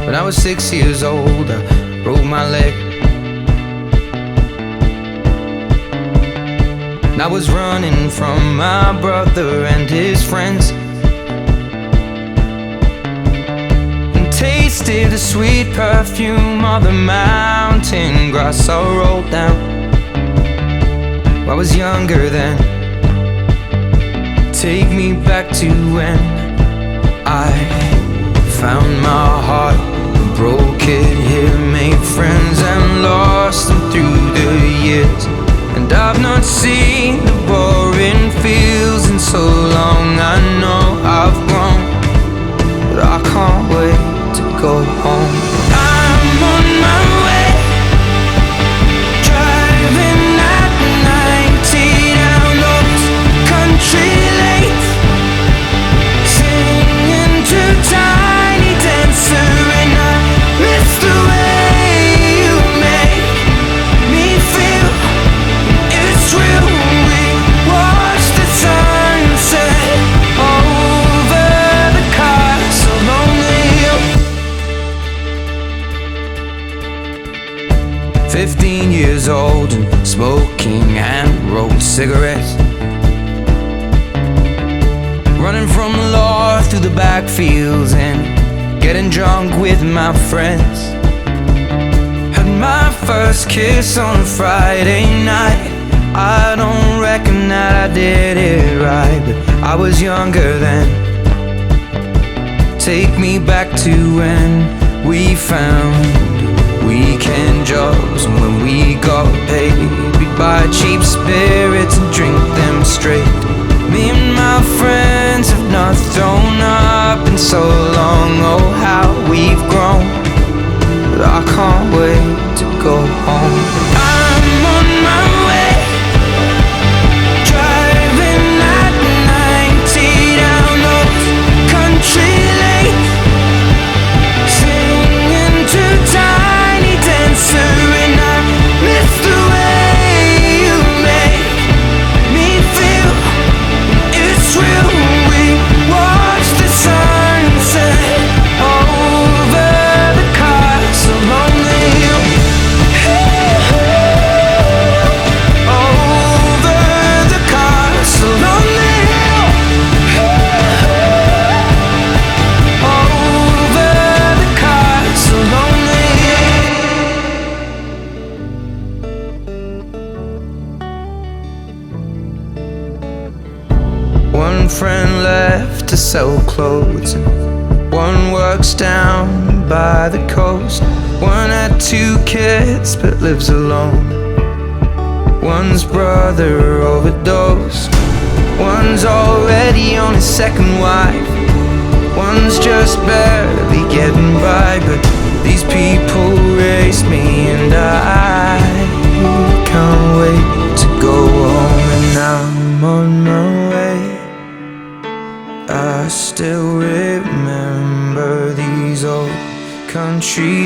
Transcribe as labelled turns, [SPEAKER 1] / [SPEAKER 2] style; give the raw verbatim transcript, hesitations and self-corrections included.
[SPEAKER 1] When I was six years old, I broke my leg. And I was running from my brother and his friends, and tasted the sweet perfume of the mountain grass I rolled down. I was younger then. Take me back to when I found my heart, broke it here, made friends and lost them through the years. And I've not seen the boring fields in so long. I know I've grown, but I can't wait to go home. I'm on my way, driving at ninety down those country lanes, singing to Tiny Dancer, and I miss the way you make me feel. It's real. We watch the sunset over the castle on the hill. Fifteen years old and smoking hand-rolled cigarettes, running from the law through the backfields and getting drunk with my friends. Had my first kiss on a Friday night. I don't reckon that I did it right, but I was younger then. Take me back to when we found weekend jobs, and when we got paid, we'd buy cheap spirits and drink them straight. Me and my friends have not thrown up in so long. Oh, how we've grown, but I can't wait to go home. I'm on my way, driving at ninety down those country lanes, singing to Tiny Dancer, and I miss the way you make me feel. It's real. We watch the sunset over the castle on the hill. Over the castle on the hill. Over the castle on the hill. One friend left to sell clothes, and one works down by the coast. One had two kids but lives alone. One's brother overdosed. One's already on his second wife. One's just barely getting by, but these people raised me, and I can't wait to go home. And I'm on my way. I still remember these old country